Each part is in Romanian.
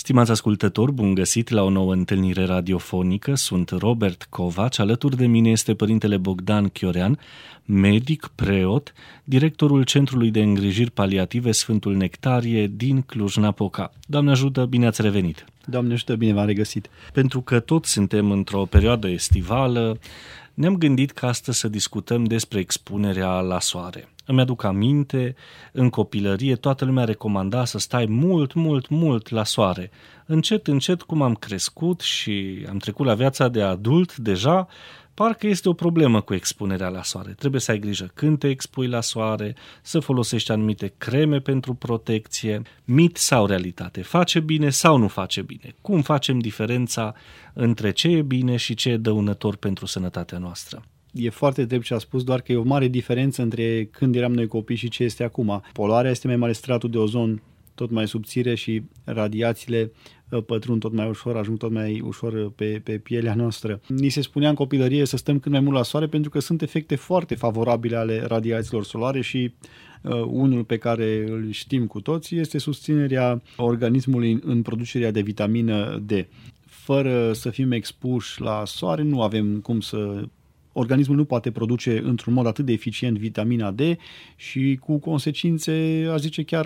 Stimați ascultători, bun găsit la o nouă întâlnire radiofonică. Sunt Robert Covaci, alături de mine este părintele Bogdan Chiorean, medic, preot, directorul Centrului de Îngrijiri Paliative Sfântul Nectarie din Cluj-Napoca. Doamne ajută, bine ați revenit! Doamne ajută, bine v-am regăsit! Pentru că toți suntem într-o perioadă estivală, ne-am gândit că astăzi să discutăm despre expunerea la soare. Îmi aduc aminte, în copilărie toată lumea recomanda să stai mult la soare. Încet, cum am crescut și am trecut la viața de adult, deja parcă este o problemă cu expunerea la soare. Trebuie să ai grijă când te expui la soare, să folosești anumite creme pentru protecție. Mit sau realitate? Face bine sau nu face bine? Cum facem diferența între ce e bine și ce e dăunător pentru sănătatea noastră? E foarte drept ce a spus, doar că e o mare diferență între când eram noi copii și ce este acum. Poluarea este mai mare, stratul de ozon tot mai subțire și radiațiile pătrund tot mai ușor, ajung tot mai ușor pe pielea noastră. Ni se spunea în copilărie să stăm cât mai mult la soare pentru că sunt efecte foarte favorabile ale radiațiilor solare și unul pe care îl știm cu toții este susținerea organismului în producerea de vitamină D. Fără să fim expuși la soare nu avem cum să... Organismul nu poate produce într-un mod atât de eficient vitamina D și cu consecințe, aș zice, chiar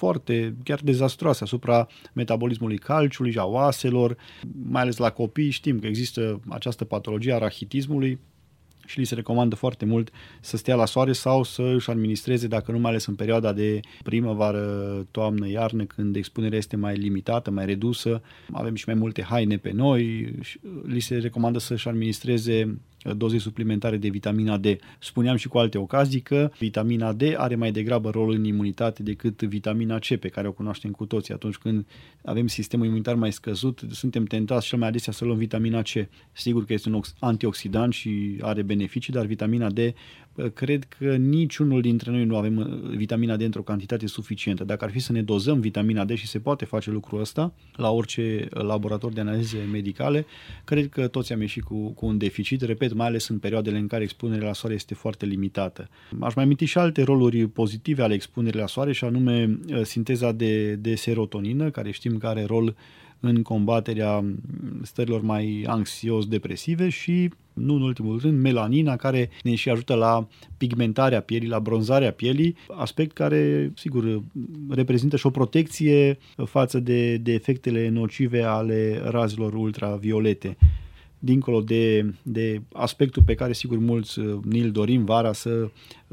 dezastroase asupra metabolismului calciului și a oaselor, mai ales la copii. Știm că există această patologie a rachitismului și li se recomandă foarte mult să stea la soare sau să își administreze, dacă nu mai ales în perioada de primăvară, toamnă, iarnă, când expunerea este mai limitată, mai redusă. Avem și mai multe haine pe noi, li se recomandă să își administreze doze suplimentare de vitamina D. Spuneam și cu alte ocazii că vitamina D are mai degrabă rol în imunitate decât vitamina C, pe care o cunoaștem cu toții. Atunci când avem sistemul imunitar mai scăzut, suntem tentați cel mai adesea să luăm vitamina C. Sigur că este un antioxidant și are beneficii, dar vitamina D, cred că niciunul dintre noi nu avem vitamina D într-o cantitate suficientă. Dacă ar fi să ne dozăm vitamina D, și se poate face lucrul ăsta la orice laborator de analize medicale, cred că toți am ieșit cu un deficit, repet, mai ales în perioadele în care expunerea la soare este foarte limitată. Aș mai aminti și alte roluri pozitive ale expunerii la soare, și anume sinteza de serotonină, care știm că are rol în combaterea stărilor mai anxios-depresive, și, nu în ultimul rând, melanina, care ne și ajută la pigmentarea pielii, la bronzarea pielii, aspect care, sigur, reprezintă și o protecție față de efectele nocive ale razelor ultraviolete. Dincolo de aspectul pe care, sigur, mulți ni-l dorim vara, să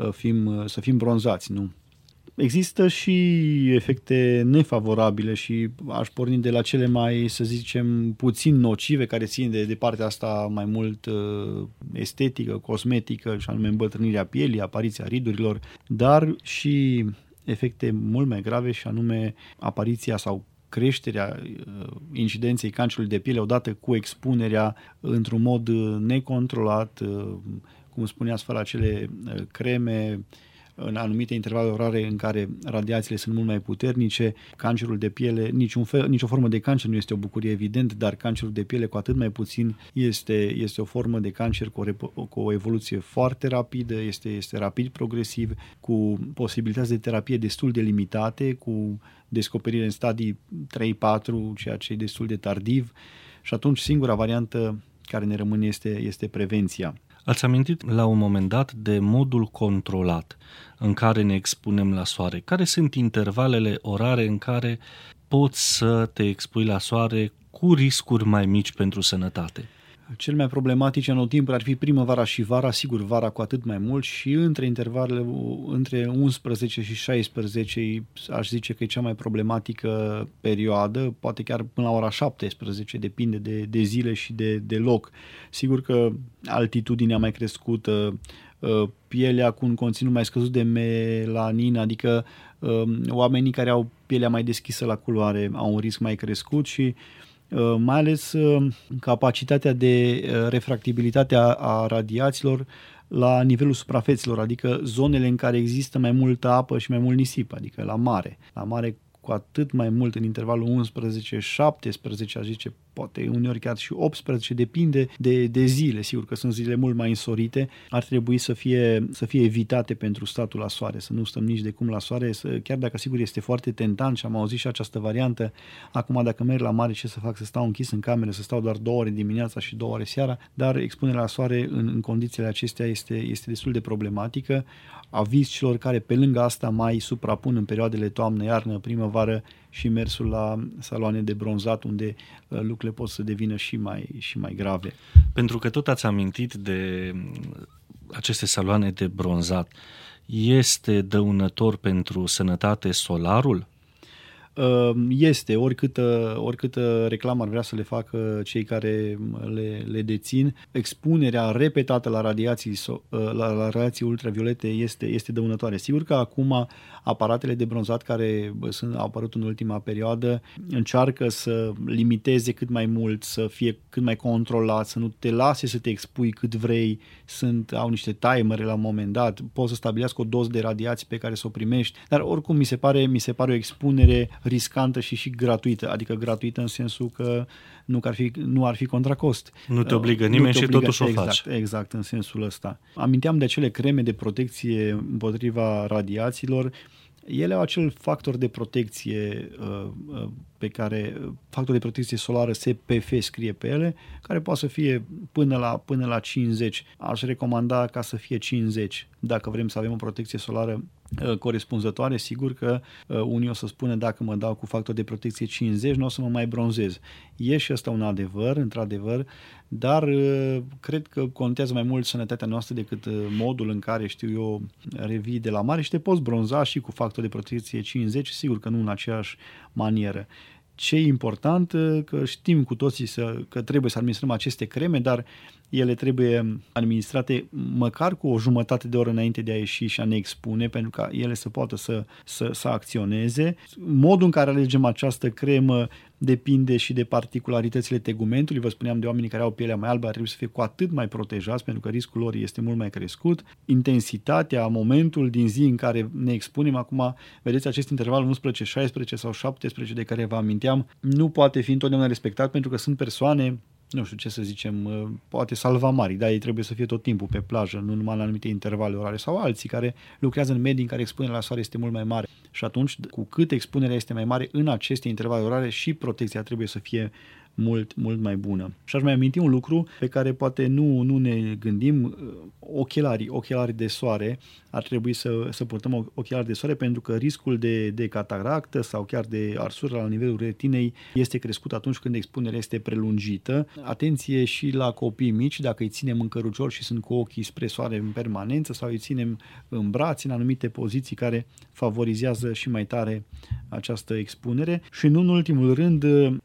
fim bronzați, nu? Există și efecte nefavorabile și aș porni de la cele mai, să zicem, puțin nocive, care țin de partea asta mai mult estetică, cosmetică, și anume îmbătrânirea pielii, apariția ridurilor, dar și efecte mult mai grave, și anume apariția sau creșterea incidenței cancerului de piele odată cu expunerea într-un mod necontrolat, cum spuneați, fără acele creme, în anumite intervale orare în care radiațiile sunt mult mai puternice. Cancerul de piele, nicio formă de cancer nu este o bucurie, evident, dar cancerul de piele cu atât mai puțin este o formă de cancer cu o evoluție foarte rapidă, este rapid progresiv, cu posibilități de terapie destul de limitate, cu descoperire în stadii 3-4, ceea ce e destul de tardiv, și atunci singura variantă care ne rămâne este prevenția. Ați amintit la un moment dat de modul controlat în care ne expunem la soare. Care sunt intervalele orare în care poți să te expui la soare cu riscuri mai mici pentru sănătate? Cel mai problematic anotimpuri ar fi primăvara și vara, sigur vara cu atât mai mult, și între intervalele între 11 și 16 aș zice că e cea mai problematică perioadă, poate chiar până la ora 17, depinde de zile și de loc. Sigur că altitudinea mai crescută, pielea cu un conținut mai scăzut de melanină, adică oamenii care au pielea mai deschisă la culoare au un risc mai crescut, și mai ales capacitatea de refractibilitate a radiațiilor la nivelul suprafețelor, adică zonele în care există mai multă apă și mai mult nisip, adică la mare cu atât mai mult în intervalul 11-17, aș zice, poate uneori chiar și 18, depinde de zile, sigur că sunt zile mult mai însorite, ar trebui să fie evitate pentru statul la soare, să nu stăm nici de cum la soare, chiar dacă sigur este foarte tentant și am auzit și această variantă, acum dacă merg la mare ce să fac, să stau închis în cameră, să stau doar 2 ore dimineața și 2 ore seara, dar expunerea la soare în condițiile acestea este destul de problematică. Aviz celor care pe lângă asta mai suprapun în perioadele toamnă, iarnă, primăvară și mersul la saloane de bronzat, unde lucrurile pot să devină și mai grave. Pentru că tot ați amintit de aceste saloane de bronzat, este dăunător pentru sănătate solarul? Este, oricâtă reclamă ar vrea să le facă cei care le dețin, expunerea repetată la radiații ultraviolete este dăunătoare. Sigur că acum aparatele de bronzat care au apărut în ultima perioadă încearcă să limiteze cât mai mult, să fie cât mai controlat, să nu te lase să te expui cât vrei, au niște timere la un moment dat, poți să stabilească o doză de radiații pe care să o primești, dar oricum mi se pare o expunere riscantă și gratuită, adică gratuită în sensul că nu ar fi contra cost. Nu te obligă nimeni și totuși o faci. Exact, în sensul ăsta. Aminteam de acele creme de protecție împotriva radiațiilor. Ele au acel factor de protecție factor de protecție solară SPF scrie pe ele, care poate să fie până la 50. Aș recomanda ca să fie 50. Dacă vrem să avem o protecție solară corespunzătoare, sigur că unii o să spună dacă mă dau cu factor de protecție 50, nu o să mă mai bronzez. E și ăsta un adevăr, într-adevăr, dar cred că contează mai mult sănătatea noastră decât modul în care, revii de la mare și te poți bronza și cu factor de protecție 50, sigur că nu în aceeași manieră. Ce e important, că știm cu toții că trebuie să administrăm aceste creme, dar ele trebuie administrate măcar cu o jumătate de oră înainte de a ieși și a ne expune, pentru ca ele să poată să acționeze. Modul în care alegem această cremă depinde și de particularitățile tegumentului. Vă spuneam de oamenii care au pielea mai albă, ar trebui să fie cu atât mai protejați, pentru că riscul lor este mult mai crescut. Intensitatea, momentul din zi în care ne expunem, acum vedeți acest interval 11, 16 sau 17 de care vă aminteam, nu poate fi întotdeauna respectat, pentru că sunt persoane, nu știu ce să zicem, poate salvamari, dar ei trebuie să fie tot timpul pe plajă, nu numai la anumite intervale orare, sau alții care lucrează în medii în care expunerea la soare este mult mai mare. Și atunci, cu cât expunerea este mai mare în aceste intervale orare, și protecția trebuie să fie mult, mult mai bună. Și aș mai aminti un lucru pe care poate nu ne gândim, ochelarii de soare, ar trebui să purtăm ochelari de soare, pentru că riscul de cataractă sau chiar de arsură la nivelul retinei este crescut atunci când expunerea este prelungită. Atenție și la copii mici, dacă îi ținem în cărucior și sunt cu ochii spre soare în permanență, sau îi ținem în brațe, în anumite poziții care favorizează și mai tare această expunere. Și nu în ultimul rând,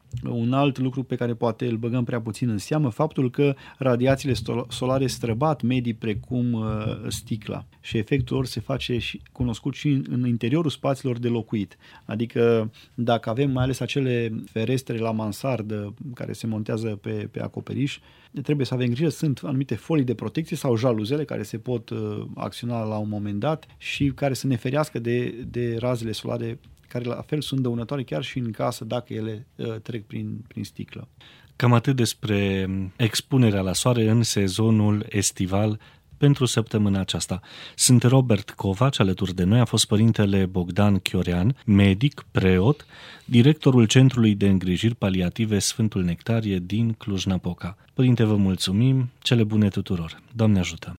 un alt lucru pe care poate îl băgăm prea puțin în seamă, faptul că radiațiile solare străbat medii precum sticla și efectul lor se face cunoscut și în interiorul spațiilor de locuit. Adică dacă avem mai ales acele ferestre la mansardă care se montează pe acoperiș, trebuie să avem grijă, sunt anumite folii de protecție sau jaluzele care se pot acționa la un moment dat și care să ne ferească de razele solare, care la fel sunt dăunătoare chiar și în casă dacă ele trec prin sticlă. Cam atât despre expunerea la soare în sezonul estival pentru săptămâna aceasta. Sunt Robert Covaci, alături de noi a fost părintele Bogdan Chiorean, medic, preot, directorul Centrului de Îngrijiri Paliative Sfântul Nectarie din Cluj-Napoca. Părinte, vă mulțumim, cele bune tuturor. Doamne ajută!